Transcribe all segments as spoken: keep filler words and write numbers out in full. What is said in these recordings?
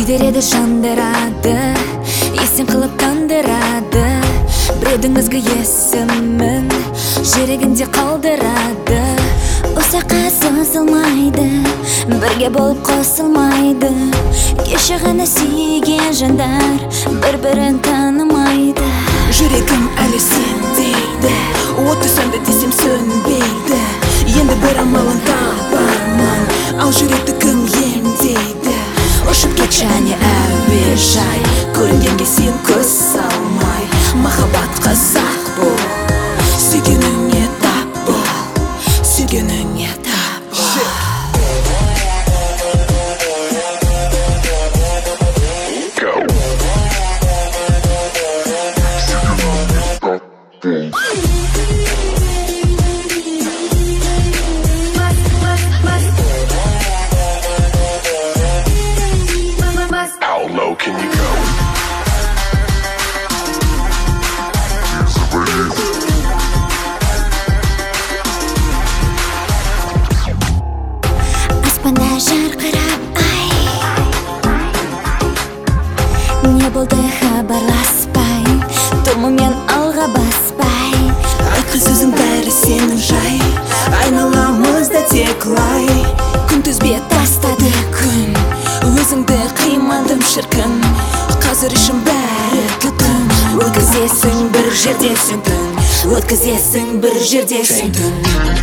күйдіреді жандырады, есен қылып тандырады. Біреудің ізгі есімін жүрегінде қалдырады. Ұзаққа созылмайды, бірге болып қосылмайды. Кеше ғана сүйген жандар бір-бірін танымайды. Жүрегім әлі сен дейді, оты сөнді десем сөнбейді. Енді бір амалын табармын, ал жүректі кім емдейді? Ұшып кетші әне әуежай, көрінгенге сен көз салмай. Махаббатқа сақ бол, сүйгеніңе тап бол, сүйгеніңе тап бол. How low can you go? Аспанда жарқырап ай, не болды хабарласпай, тұрмымен алға баспай. Айтқан сөзің бәрі сенің жай, айналамызда тек лай. Күнтізбе тастады күн, өзіңді қимадым шіркін. Қазір ішім бәрі түтін, өткізесің бір жерде сен түн, өткізесің бір жерде сен түн.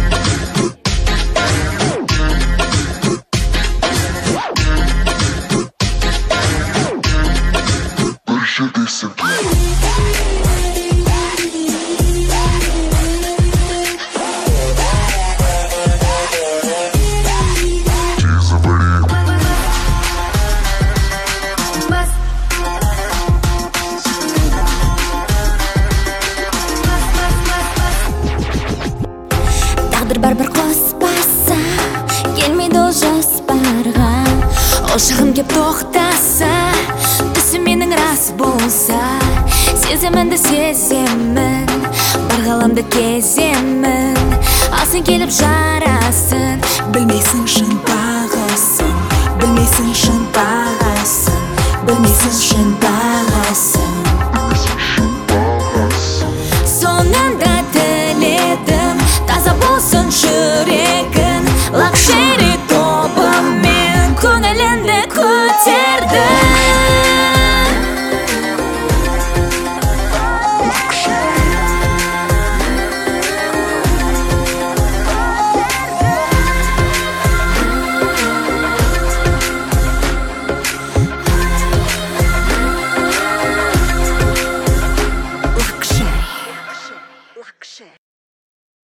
Тағдыр бар бір қоспаса, келмейді ол жоспарға. Ол шығым кеп тоқтаса, түсі менің рас болса. Сезімінді сеземін, бар ғаламды кеземін. Ал сен келіп жарасын, Білмейсің шын бағасын, білмейсің шын бағасын, білмейсің шын бағасын.